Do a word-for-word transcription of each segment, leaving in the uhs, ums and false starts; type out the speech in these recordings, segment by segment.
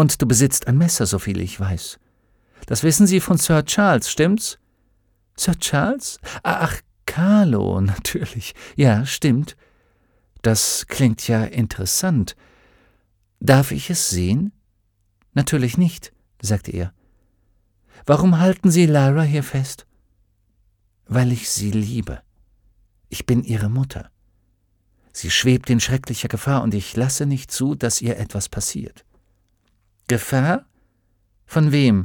Und du besitzt ein Messer, soviel ich weiß. Das wissen Sie von Sir Charles, stimmt's?« »Sir Charles? Ach, Carlo, natürlich. Ja, stimmt. Das klingt ja interessant. Darf ich es sehen?« »Natürlich nicht«, sagte er. »Warum halten Sie Lyra hier fest?« »Weil ich sie liebe. Ich bin ihre Mutter. Sie schwebt in schrecklicher Gefahr und ich lasse nicht zu, dass ihr etwas passiert.« »Gefahr? Von wem?«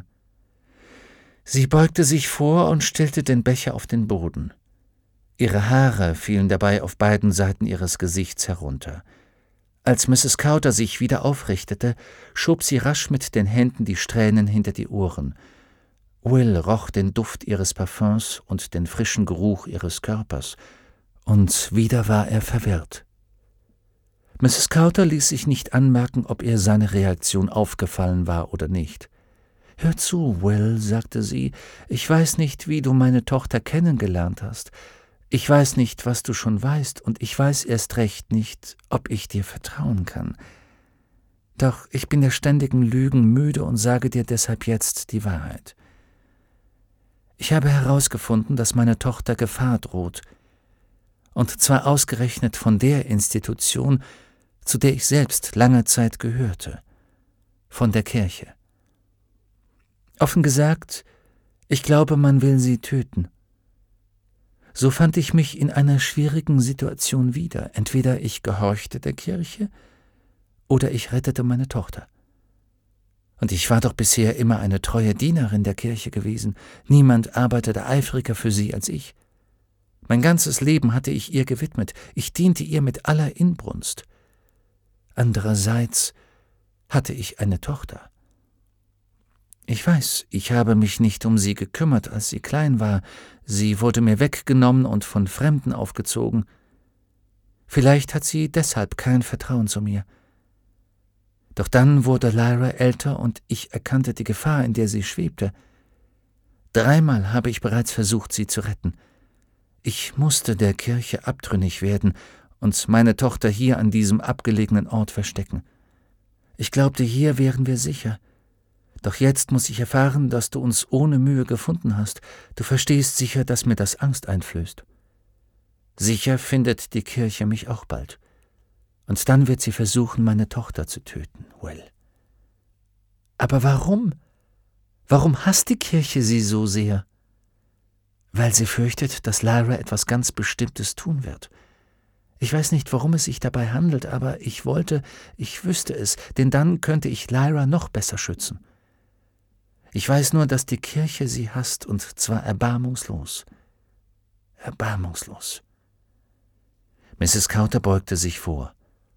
Sie beugte sich vor und stellte den Becher auf den Boden. Ihre Haare fielen dabei auf beiden Seiten ihres Gesichts herunter. Als Misses Kauter sich wieder aufrichtete, schob sie rasch mit den Händen die Strähnen hinter die Ohren. Will roch den Duft ihres Parfüms und den frischen Geruch ihres Körpers, und wieder war er verwirrt. Misses Kauter ließ sich nicht anmerken, ob ihr seine Reaktion aufgefallen war oder nicht. »Hör zu, Will«, sagte sie, »ich weiß nicht, wie du meine Tochter kennengelernt hast. Ich weiß nicht, was du schon weißt, und ich weiß erst recht nicht, ob ich dir vertrauen kann. Doch ich bin der ständigen Lügen müde und sage dir deshalb jetzt die Wahrheit. Ich habe herausgefunden, dass meine Tochter Gefahr droht, und zwar ausgerechnet von der Institution, zu der ich selbst lange Zeit gehörte, von der Kirche. Offen gesagt, ich glaube, man will sie töten. So fand ich mich in einer schwierigen Situation wieder. Entweder ich gehorchte der Kirche oder ich rettete meine Tochter. Und ich war doch bisher immer eine treue Dienerin der Kirche gewesen. Niemand arbeitete eifriger für sie als ich. Mein ganzes Leben hatte ich ihr gewidmet. Ich diente ihr mit aller Inbrunst. Andererseits hatte ich eine Tochter. Ich weiß, ich habe mich nicht um sie gekümmert, als sie klein war. Sie wurde mir weggenommen und von Fremden aufgezogen. Vielleicht hat sie deshalb kein Vertrauen zu mir. Doch dann wurde Lyra älter und ich erkannte die Gefahr, in der sie schwebte. Dreimal habe ich bereits versucht, sie zu retten. Ich musste der Kirche abtrünnig werden und meine Tochter hier an diesem abgelegenen Ort verstecken. Ich glaubte, hier wären wir sicher. Doch jetzt muss ich erfahren, dass du uns ohne Mühe gefunden hast. Du verstehst sicher, dass mir das Angst einflößt. Sicher findet die Kirche mich auch bald. Und dann wird sie versuchen, meine Tochter zu töten, Will. Aber warum? Warum hasst die Kirche sie so sehr? Weil sie fürchtet, dass Lyra etwas ganz Bestimmtes tun wird. Ich weiß nicht, worum es sich dabei handelt, aber ich wollte, ich wüsste es, denn dann könnte ich Lyra noch besser schützen. Ich weiß nur, dass die Kirche sie hasst, und zwar erbarmungslos. Erbarmungslos. Misses Kauter beugte sich vor.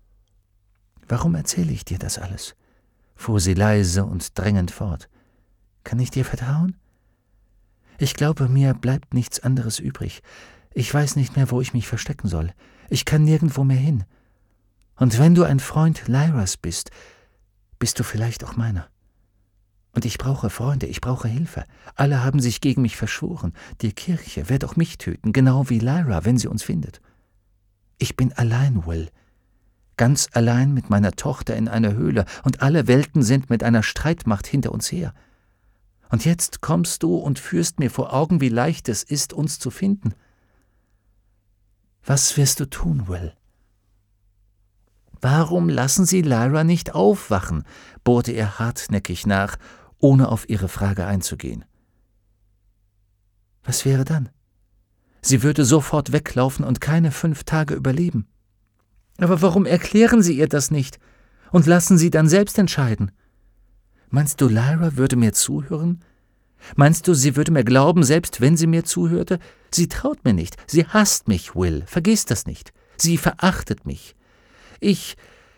»Warum erzähle ich dir das alles?« fuhr sie leise und drängend fort. »Kann ich dir vertrauen? Ich glaube, mir bleibt nichts anderes übrig. Ich weiß nicht mehr, wo ich mich verstecken soll. Ich kann nirgendwo mehr hin. Und wenn du ein Freund Lyras bist, bist du vielleicht auch meiner. Und ich brauche Freunde, ich brauche Hilfe. Alle haben sich gegen mich verschworen. Die Kirche wird auch mich töten, genau wie Lyra, wenn sie uns findet. Ich bin allein, Will. Ganz allein mit meiner Tochter in einer Höhle, und alle Welten sind mit einer Streitmacht hinter uns her. Und jetzt kommst du und führst mir vor Augen, wie leicht es ist, uns zu finden. Was wirst du tun, Will?« »Warum lassen Sie Lyra nicht aufwachen?« bohrte er hartnäckig nach, ohne auf ihre Frage einzugehen. »Was wäre dann? Sie würde sofort weglaufen und keine fünf Tage überleben. Aber warum erklären Sie ihr das nicht und lassen sie dann selbst entscheiden? Meinst du, Lyra würde mir zuhören? Meinst du, sie würde mir glauben, selbst wenn sie mir zuhörte? Sie traut mir nicht, sie hasst mich, Will, vergiss das nicht. Sie verachtet mich. Ich...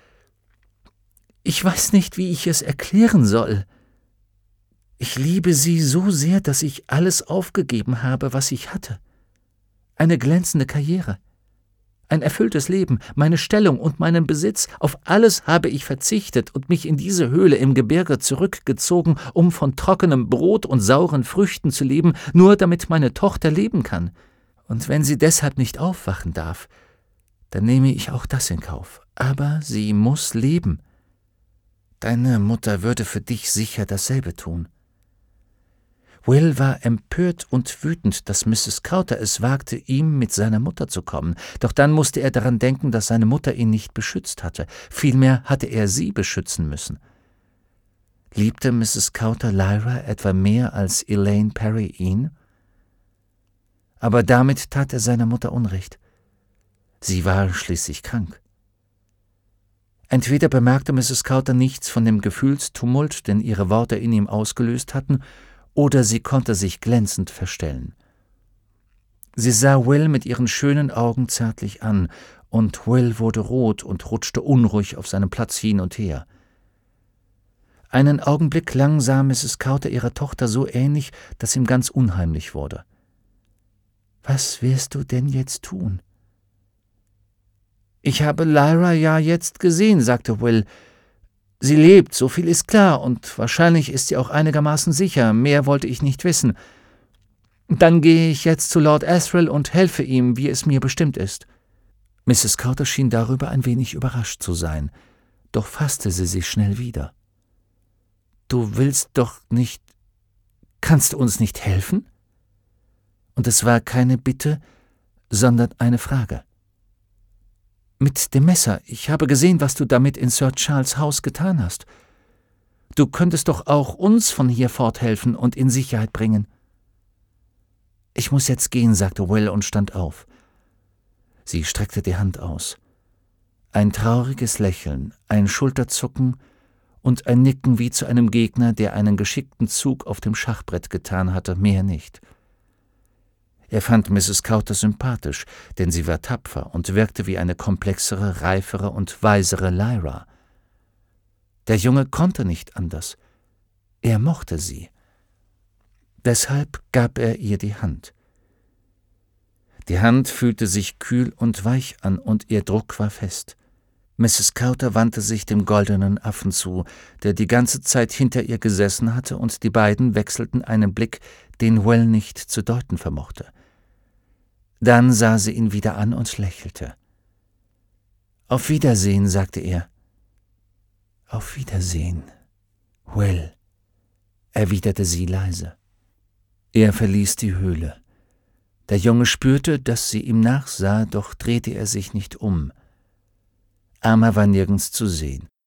Ich weiß nicht, wie ich es erklären soll. Ich liebe sie so sehr, dass ich alles aufgegeben habe, was ich hatte. Eine glänzende Karriere, ein erfülltes Leben, meine Stellung und meinen Besitz, auf alles habe ich verzichtet und mich in diese Höhle im Gebirge zurückgezogen, um von trockenem Brot und sauren Früchten zu leben, nur damit meine Tochter leben kann. Und wenn sie deshalb nicht aufwachen darf, dann nehme ich auch das in Kauf. Aber sie muss leben. Deine Mutter würde für dich sicher dasselbe tun.« Will war empört und wütend, dass Misses Crowther es wagte, ihm mit seiner Mutter zu kommen. Doch dann musste er daran denken, dass seine Mutter ihn nicht beschützt hatte. Vielmehr hatte er sie beschützen müssen. Liebte Misses Crowther Lyra etwa mehr als Elaine Parry ihn? Aber damit tat er seiner Mutter Unrecht. Sie war schließlich krank. Entweder bemerkte Misses Crowther nichts von dem Gefühlstumult, den ihre Worte in ihm ausgelöst hatten, oder sie konnte sich glänzend verstellen. Sie sah Will mit ihren schönen Augen zärtlich an, und Will wurde rot und rutschte unruhig auf seinem Platz hin und her. Einen Augenblick lang sah Misses Crowther ihrer Tochter so ähnlich, dass ihm ganz unheimlich wurde. »Was wirst du denn jetzt tun?« »Ich habe Lyra ja jetzt gesehen«, sagte Will. »Sie lebt, so viel ist klar, und wahrscheinlich ist sie auch einigermaßen sicher. Mehr wollte ich nicht wissen. Dann gehe ich jetzt zu Lord Asriel und helfe ihm, wie es mir bestimmt ist.« Misses Crowther schien darüber ein wenig überrascht zu sein, doch fasste sie sich schnell wieder. »Du willst doch nicht... Kannst du uns nicht helfen?« Und es war keine Bitte, sondern eine Frage. »Mit dem Messer. Ich habe gesehen, was du damit in Sir Charles' Haus getan hast. Du könntest doch auch uns von hier forthelfen und in Sicherheit bringen.« »Ich muss jetzt gehen«, sagte Will und stand auf. Sie streckte die Hand aus. Ein trauriges Lächeln, ein Schulterzucken und ein Nicken wie zu einem Gegner, der einen geschickten Zug auf dem Schachbrett getan hatte, mehr nicht. Er fand Misses Crowther sympathisch, denn sie war tapfer und wirkte wie eine komplexere, reifere und weisere Lyra. Der Junge konnte nicht anders. Er mochte sie. Deshalb gab er ihr die Hand. Die Hand fühlte sich kühl und weich an, und ihr Druck war fest. Misses Crowther wandte sich dem goldenen Affen zu, der die ganze Zeit hinter ihr gesessen hatte, und die beiden wechselten einen Blick, den Will nicht zu deuten vermochte. Dann sah sie ihn wieder an und lächelte. »Auf Wiedersehen«, sagte er. »Auf Wiedersehen, Will«, erwiderte sie leise. Er verließ die Höhle. Der Junge spürte, dass sie ihm nachsah, doch drehte er sich nicht um. Ama war nirgends zu sehen.